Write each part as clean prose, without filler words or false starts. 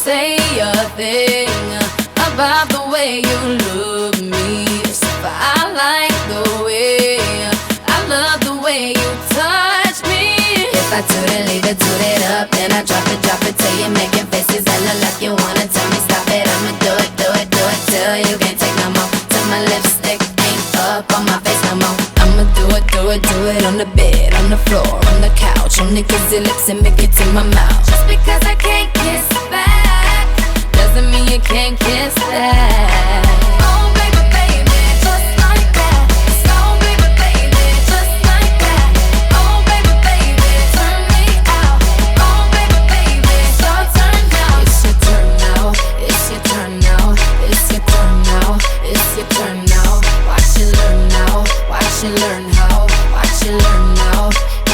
say a thing about the way you look me. I like the way, I love the way you touch me. If I toot it, leave it, toot it up, then I drop it till you're making faces that look like you wanna tell me stop it. I'ma do it till you can't take no more, till my lipstick ain't up on my face no more. I'ma do it on the bed, on the floor, on the couch, on niggas' lips and make it to my mouth. Just because I can't kiss back doesn't mean you can't kiss that. Oh baby, baby, just like that. Oh baby, baby, just like that. Oh baby, baby, turn me out. Oh baby, baby, it's your turn now. It's your turn now. It's your turn now. It's your turn now. It's your turn now. Watch you learn now. Watch you learn how. Watch you learn now.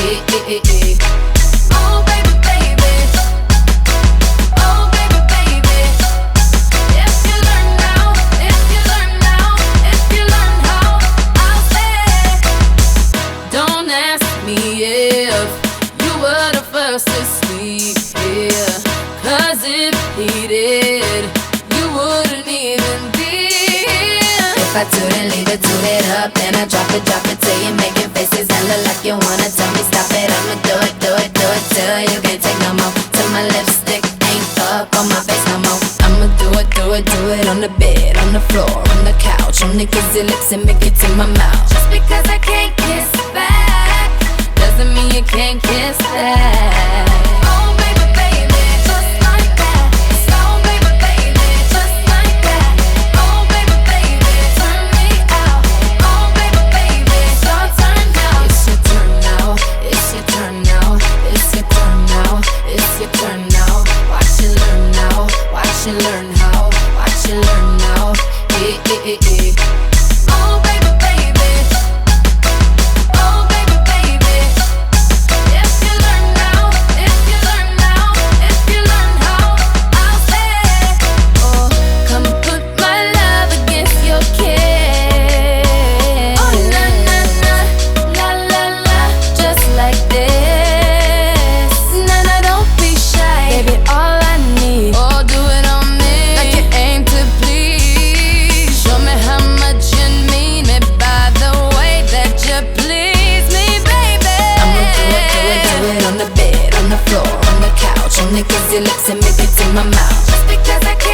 Oh baby, baby. Oh baby, baby. If you learn now, if you learn now, if you learn how, I'll say. Don't ask me if you were the first to sleep here, 'cause if he did, you wouldn't even be here. If I toot it up, then I drop it till you're making faces that look like you wanna tell me stop it. I'ma do it till you can't take no more, till my lipstick ain't up on my face no more. I'ma do it on the bed, on the floor, on the couch, on niggas' lips and make it to my mouth. Just because I can't kiss back doesn't mean you can't kiss that. Oh baby, baby, just like that. Oh baby, baby, just like that. Oh baby, baby, turn me out. Oh baby, baby, it's your turn now. It's your turn now. It's your turn now. It's your turn now. It's your turn now. Watch you learn now. Watch you learn how. Watch you learn now. Oh baby, baby. Oh baby, baby. If you learn now, if you learn now, if you learn how, I'll say. Oh, come put my love against your kiss. Oh na na na, la la la, just like this. Na na, don't be shy, baby. All I need, oh do it on me, like you aim to please. Show me how much you mean it by the way that you please me, baby. I'ma do it on the bed, on the floor, on the couch, on niggas' lips and make it to my mouth. Just because I can't